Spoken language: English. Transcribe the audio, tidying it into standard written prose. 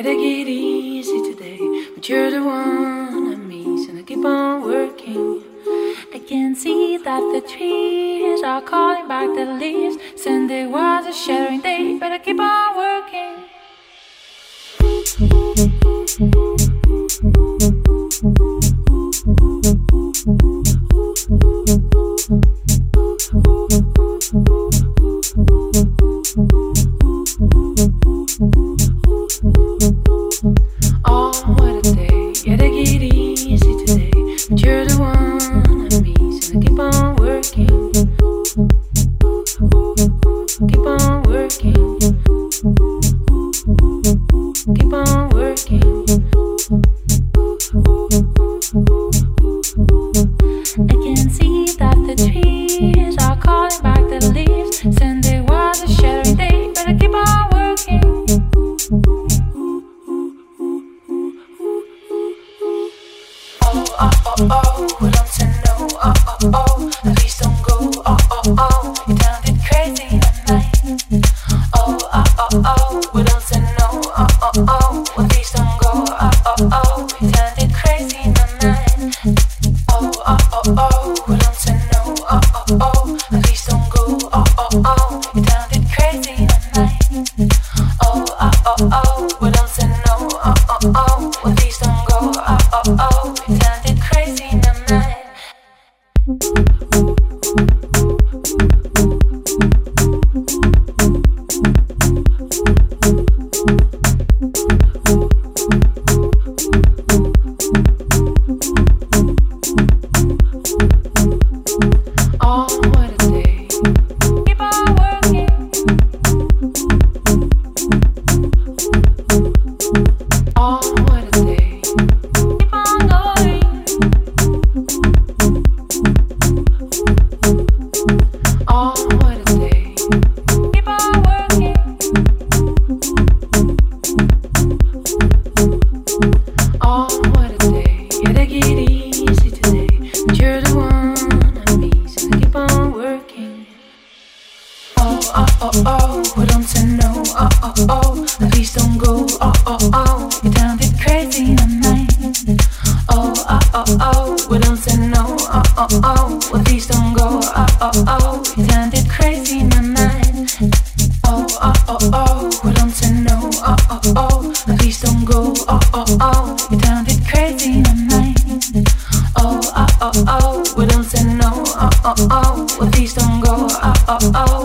take it easy today, but you're the one I miss, and I keep on working. I can see that the trees are calling back the leaves. Sunday was a shattering day, but I keep on working. Oh, what a day, yeah, take it easy today, but you're the one I miss, and I keep on working. Keep on working. Keep on working. I can see that the trees are calling back the leaves. Sunday was a shattering day, but I keep on working. We don't say no, please don't go, you turned it crazy tonight. We don't say no, please don't go, you turned it crazy tonight. We don't say no, please don't go, you turned it crazy tonight. We don't say no, please don't go, you turned it crazy tonight. We don't say no, please don't go, you turned it crazy tonight. We don't say no, please don't go, you turned it crazy in my mind. We don't say no, please don't go, you turned it crazy in my mind. We don't say no, please don't go,